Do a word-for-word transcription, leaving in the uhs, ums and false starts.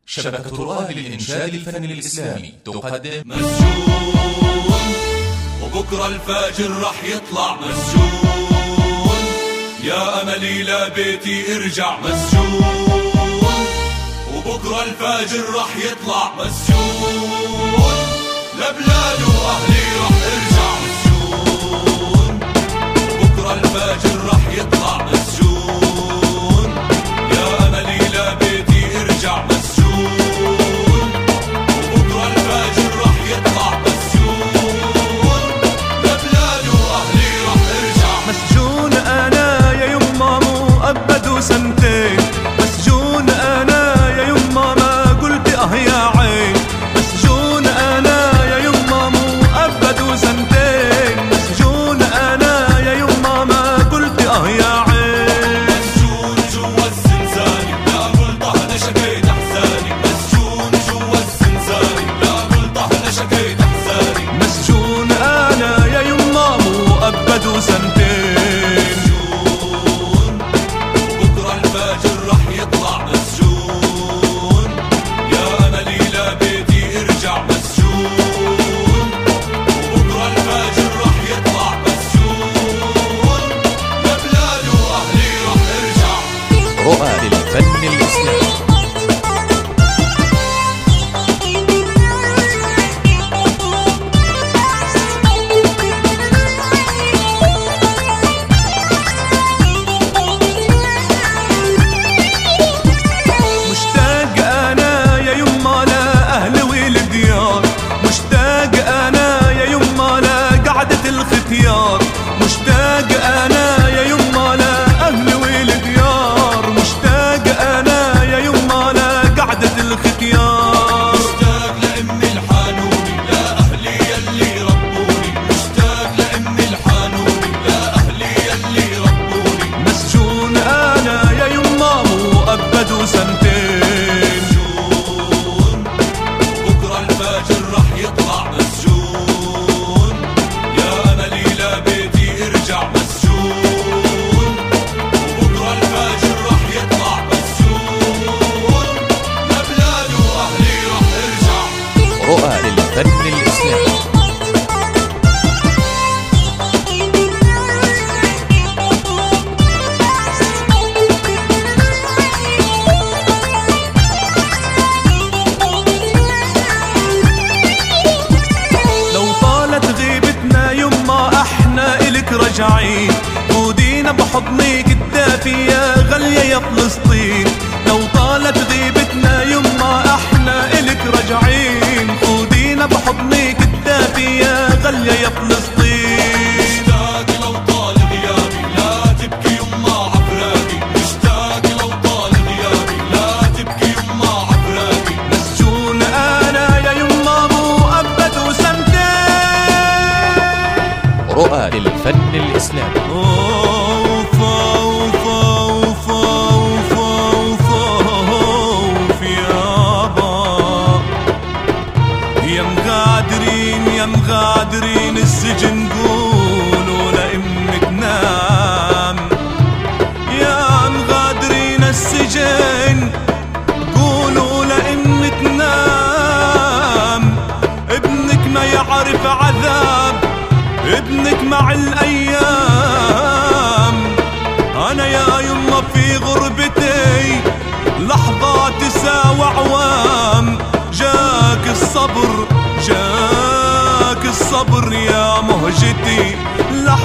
شبكة رؤى للإنشاد الفني الإسلامي تقدم مسجون وبكرة الفجر رح يطلع مسجون، يا أملي لبيتي ارجع مسجون، وبكرة الفجر رح يطلع مسجون، لبلاد وأهلي رح ارجع مسجون، وبكرة الفجر رح يطلع مسجون، يا أملي لبيتي ارجع مسجون، وبكرة الفجر رح يطلع مسجون، لبلاد وأهلي رح ارجع مسجون. أنا يا يما مؤبد وسنتين، مسجون أنا يا يما ما قلت اه يا عين، مسجون أنا يا يما مؤبد وسنتين، مسجون أنا يا يما ما قلت اه يا عين، مسجون جوا الزنزانة لا قلت انا شكيت احزاني، مسجون جوا الزنزانة لا قلت انا شكيت احزاني، مسجون أنا يا يما مؤبد وسنتين، مسجون وبكرة الفجر رح يطلع مسجون، يا أملي لبيتي ارجع مسجون، وبكرة الفجر رح يطلع مسجون، لبلاد وأهلي رح ارجع. رؤى للفن الإسلامي. مشتاق أنا يا يما لأهل والديار، مشتاق أنا يا يما لقعدة الختيار، مشتاق لأمي الحانوني لأهلي يلي ربوني، مشتاق لأمي الحانوني لأهلي يلي ربوني، مسجون أنا يا يما مؤبد وسنتين، مسجون بكرة الفجر رح يطلع مسجون، يا أملي لبيتي ارجع مسجون، وبكرة الفجر رح يطلع مسجون، لبلاد وأهلي رح ارجع. رؤى للفن الإسلامي. لو طالت غيبتنا يما احنا إلك راجعين، خدينا بحضنك الدافي يا غالية يا فلسطين، لو طالت غيبتنا يما احنا إلك راجعين، خدينا بحضنك الدافي يا غالية يا فلسطين، مشتاق لو طال غيابي لا تبكي يما عفراقي، مشتاق لو طال غيابي لا تبكي يما عفراقي، مسجون انا يا يما مؤبد وسنتين. رؤى للفن الإسلامي. أوف أوف أوف أوف أوف أوف يابا، يا مغادرين يا مغادرين السجن قولوا لأمك نام، يا مغادرين السجن قولوا لأمك نام، ابنك ما يعرف عذاب، ابنك مع الأيام، أنا يا يما في غربتي لحظات تساوى عوام، جاك الصبر جاك الصبر يا مهجتي.